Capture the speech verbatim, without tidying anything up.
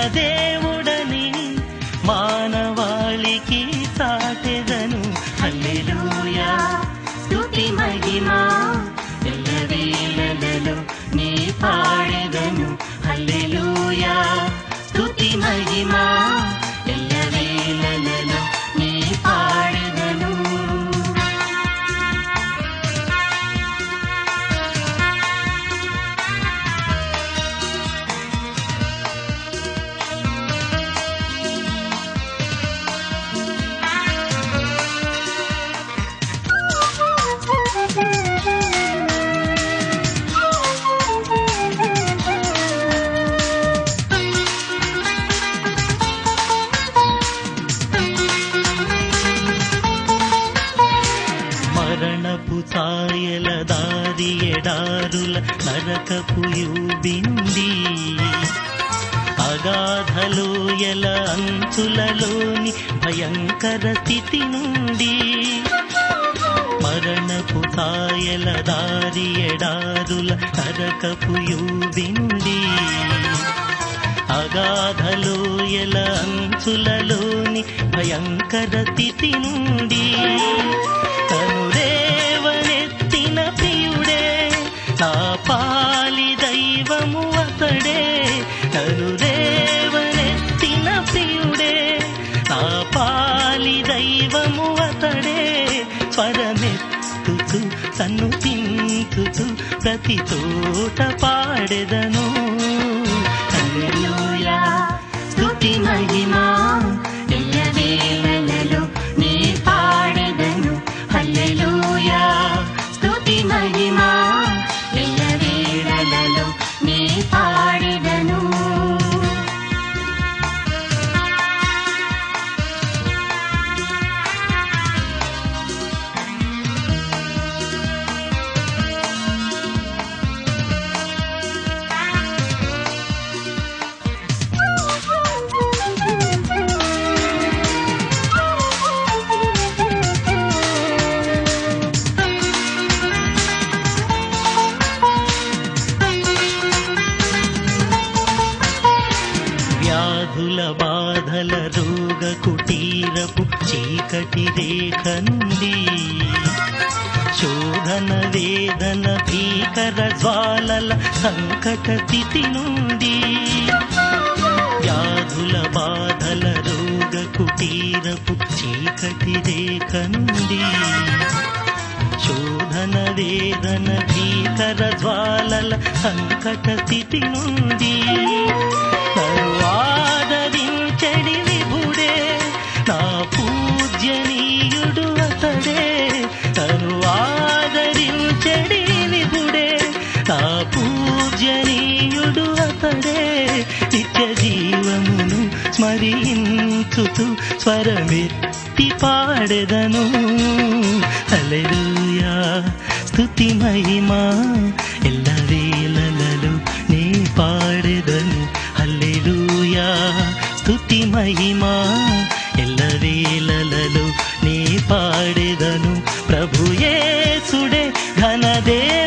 దేవుడని మానవాళికి చాటెదను. హల్లెలూయా స్తుతి మహిమా ఎల్లవేళలలో నీ పాడెదను. హల్లెలూయా స్తుతి మహిమా ఎల్లవేళలలో నీ పాడెదను. మరణపు ఛాయల దారి ఎడారుల నరకపు యూబి నుండి అగాధలోయల అంచులలోని భయంకర స్థితి నుండి మరణపు ఛాయల దారి ఎడారుల నరకపు యూబి నుండి అగాధలోయల అంచులలోని భయంకర స్థితి నుండి తను రేవనెత్తిన ప్రియుడే నా పాలి దైవము అతడే. తను రేవనెత్తిన ప్రియుడే నా పాలి దైవము అతడే. స్వరమెత్తుతూ తన్ను చించుతూ ప్రతి చోట పాడెదను. హల్లెలూయా స్తుతి మహిమా ఎల్లవేళలలో నీ పాడెదను. హల్లెలూయా స్తుతి మహిమా ఎల్లవేళలలో నీ పాడెదను. వ్యాధుల బాధల రోగ కుటీరపు చీకటి రేఖ నుండి శోధన వేదన భీకర జ్వాలల సంకట స్థితి నుండి వ్యాధుల బాధల రోగ కుటీరపు చీకటి రేఖ నుండి శోధన వేదన భీకర జ్వాలల సంకట స్థితి నుండి ఆదరించడి విభుడే నా పూజ్యనీయుడు అతడే. తను ఆదరించడి విభుడే నా పూజ్యనీయుడు అతడే. నిత్య జీవమును స్మరించుతూ స్వరమెత్తి పాడెదను. హల్లెలూయా స్తుతి మహిమా ఎల్లవేళలలో నీ పాడెదను. హల్లెలూయా స్తుతి మహిమా ఎల్లవేళలలో నీ పాడెదను. ప్రభు యేసుడే ఘనదే